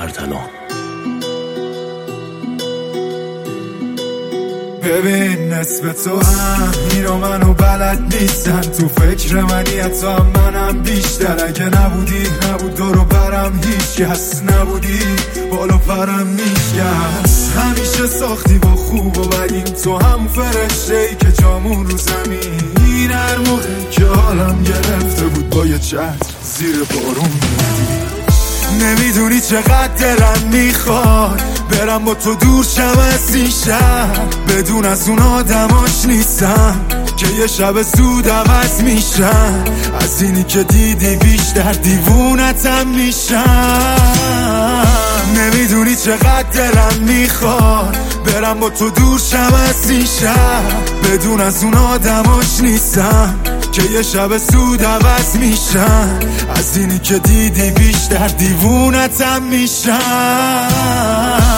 اردلان. ببین نصف تو هم اینو منو بلد نیستن، تو فکر منی حتی هم منم بیشتر. اگه نبود دورو برم هیچ کس، نبودی بالا پرم میشکست. همیشه ساختی با خوب و بدیم، تو هم فرشته ای که جامون رو زمین. هر موقع که حالم گرفته بود با یه چتر زیر بارون میدی. نمیدونی چقدر دلم میخواد برم با تو دور شم از این شهر، بدون از اون آدماش نیستم که یه شب زود عوض میشن. از اینی که دیدی بیشتر دیوونتم میشم. نمیدونی چقدر دلم میخواد برم با تو دور شم از این شهر، بدون از اون آدماش نیستم که یه شب زود عوض میشن. از اینی که دیدی بیشتر دیوونتم میشم.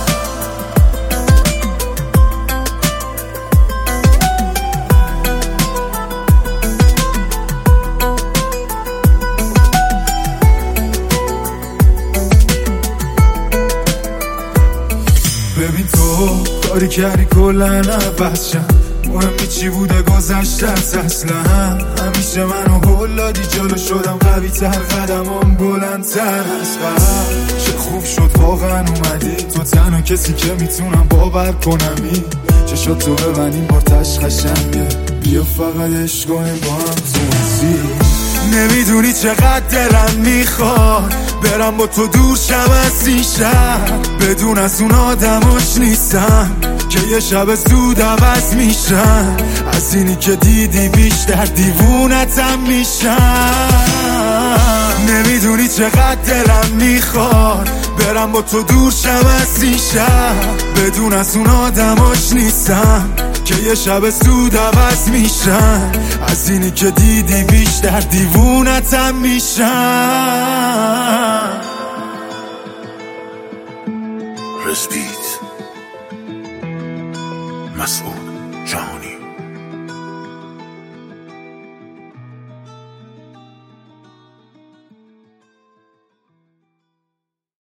ببین تو کاری کردی کلن عوض شم، مهمی چی بوده گذشتت اصلا. همیشه منو هل دادی، جلو شدم قوی تر، قدمم بلندتر از قبل. چه خوب شد واقعا اومدی، تو تنها کسی که میتونم باور کنمی. چشات تو ببینیم بارتش قشنگه، بیا فقط عشق کنیم با هم تو مسیر. نمیدونی چقدر دلم میخواد برم با تو دور شم از این شهر، بدون از اون آدماش نیستم که یه شب زود عوض میشن. از اینی که دیدی بیشتر دیوونتم میشم. نمیدونی چقدر دلم میخواد برم با تو دور شم از این شهر، بدون از اون آدماش نیستم که یه شب زود عوض میشن. از اینی که دیدی بیشتر دیوونتم میشم.